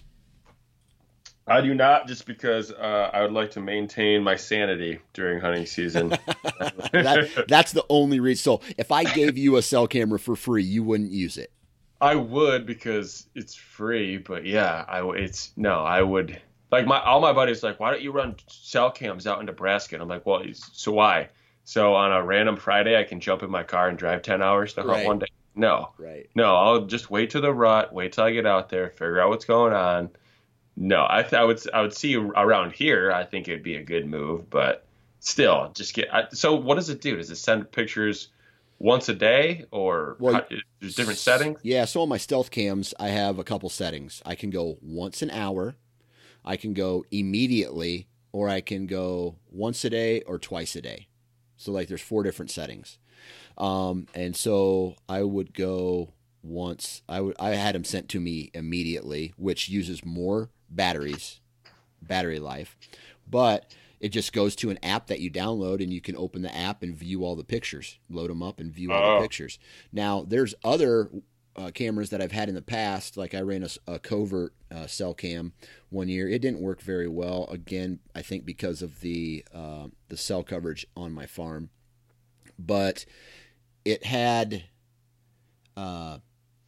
C: I do not, just because uh, I would like to maintain my sanity during hunting season.
A: that, that's the only reason. So if I gave you a cell camera for free, you wouldn't use it?
C: I would, because it's free. But yeah, I it's no, I would. Like my all my buddies like, why don't you run cell cams out in Nebraska? And I'm like, well, so why? So on a random Friday, I can jump in my car and drive ten hours to hunt
A: right.
C: one day. No,
A: right?
C: No, I'll just wait to the rut, wait till I get out there, figure out what's going on. No, I th- I would I would see around here. I think it'd be a good move, but still, just get. I, so, what does it do? Does it send pictures once a day, or
A: well,
C: how, there's different settings?
A: Yeah. So on my stealth cams, I have a couple settings. I can go once an hour, I can go immediately, or I can go once a day or twice a day. So like, there's four different settings, um, and so I would go once. I would I had them sent to me immediately, which uses more batteries, battery life. But it just goes to an app that you download, and you can open the app and view all the pictures, load them up and view all
C: Oh.
A: the pictures. Now, there's other uh, cameras that I've had in the past. Like I ran a, a covert uh, cell cam one year. It didn't work very well. Again, I think because of the uh, the cell coverage on my farm, but it had uh,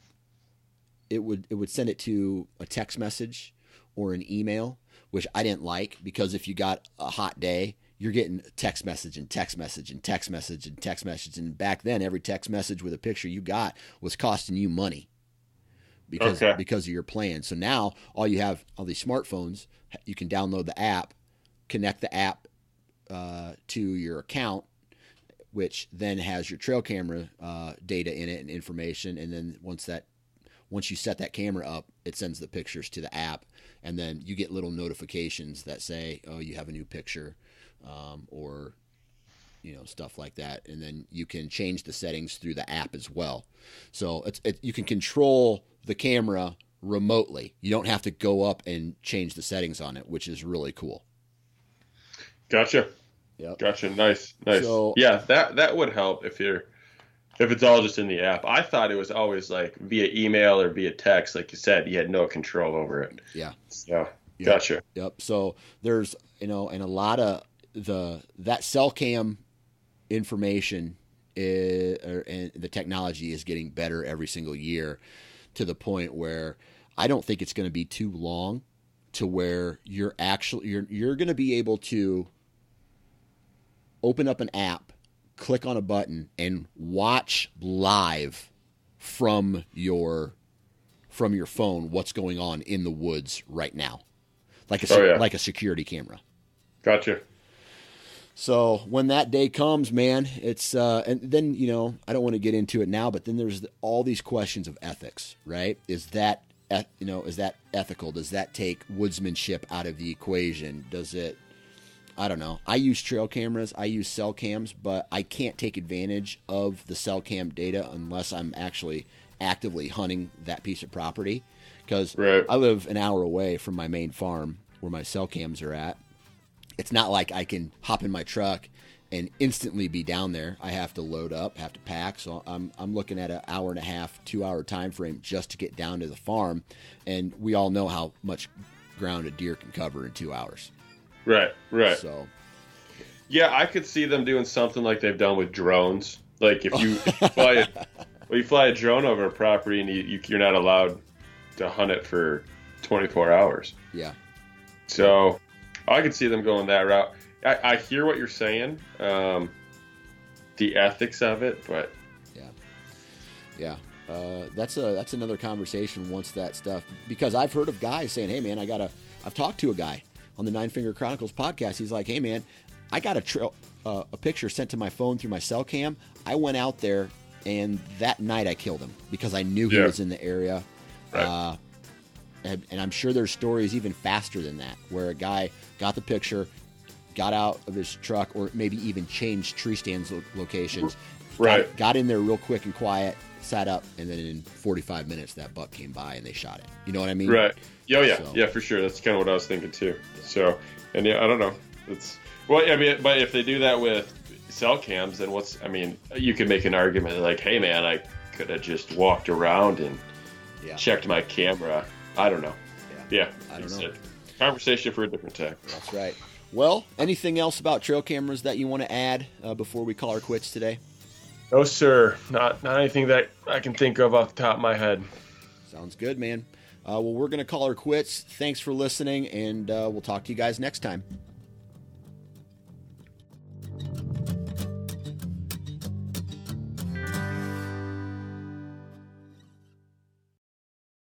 A: it would it would send it to a text message or an email, which I didn't like, because if you got a hot day, you're getting text message and text message and text message and text message. And back then, every text message with a picture you got was costing you money because
C: Okay.
A: because of your plan. So now all you have, all these smartphones, you can download the app, connect the app uh, to your account, which then has your trail camera uh, data in it and information. And then once that once you set that camera up, it sends the pictures to the app, and then you get little notifications that say, "Oh, you have a new picture," um, or you know, stuff like that. And then you can change the settings through the app as well. So it's it, you can control the camera remotely. You don't have to go up and change the settings on it, which is really cool.
C: Gotcha.
A: Yep.
C: Gotcha. Nice. Nice.
A: So-
C: yeah, that that would help if you're if it's all just in the app. I thought it was always like via email or via text, like you said. You had no control over it.
A: Yeah.
C: So
A: Yep.
C: gotcha.
A: Yep. So there's, you know, and a lot of the that cell cam information is, or, and the technology is getting better every single year, to the point where I don't think it's going to be too long to where you're actually you're you're going to be able to open up an app, click on a button, and watch live from your from your phone what's going on in the woods right now, like a
C: Oh, yeah.
A: like a security camera.
C: Gotcha.
A: So when that day comes, man, it's uh, and then, you know, I don't want to get into it now, but then there's all these questions of ethics, right? Is that eth- you know is that ethical? Does that take woodsmanship out of the equation? Does it? I don't know. I use trail cameras. I use cell cams, but I can't take advantage of the cell cam data unless I'm actually actively hunting that piece of property, because
C: Right.
A: I live an hour away from my main farm where my cell cams are at. It's not like I can hop in my truck and instantly be down there. I have to load up, have to pack. So I'm I'm looking at an hour and a half, two hour time frame just to get down to the farm. And we all know how much ground a deer can cover in two hours.
C: Right. Right.
A: So
C: Yeah, I could see them doing something like they've done with drones. Like if you, if you fly a, well, you fly a drone over a property and you, you you're not allowed to hunt it for twenty-four hours.
A: yeah,
C: So I could see them going that route. I, I hear what you're saying, um, the ethics of it, but
A: yeah, yeah. Uh, that's a that's another conversation once that stuff, because I've heard of guys saying, "Hey, man, I got a." I've talked to a guy on the Nine Finger Chronicles podcast. He's like, "Hey, man, I got a trail, uh, a picture sent to my phone through my cell cam. I went out there, and that night I killed him because I knew he
C: Yeah.
A: was in the area."
C: Right.
A: Uh, and, and I'm sure there's stories even faster than that, where a guy got the picture, got out of his truck, or maybe even changed tree stands lo- locations.
C: Right.
A: Got, got in there real quick and quiet, sat up, and then in forty-five minutes that buck came by and they shot it. You know what I mean?
C: right. Oh yeah,
A: So-
C: yeah, for sure. That's kind of what I was thinking too. So, and yeah, I don't know. It's well, I mean, but if they do that with cell cams, then what's? I mean, you could make an argument like, hey, man, I could have just walked around and
A: Yeah.
C: checked my camera. I don't know.
A: Yeah.
C: Yeah,
A: I don't
C: like
A: know.
C: said, conversation for a different time.
A: That's right. Well, anything else about trail cameras that you want to add uh, before we call our quits today?
C: No, sir. Not not anything that I can think of off the top of my head.
A: Sounds good, man. Uh, well, we're going to call our quits. Thanks for listening, and uh, we'll talk to you guys next time.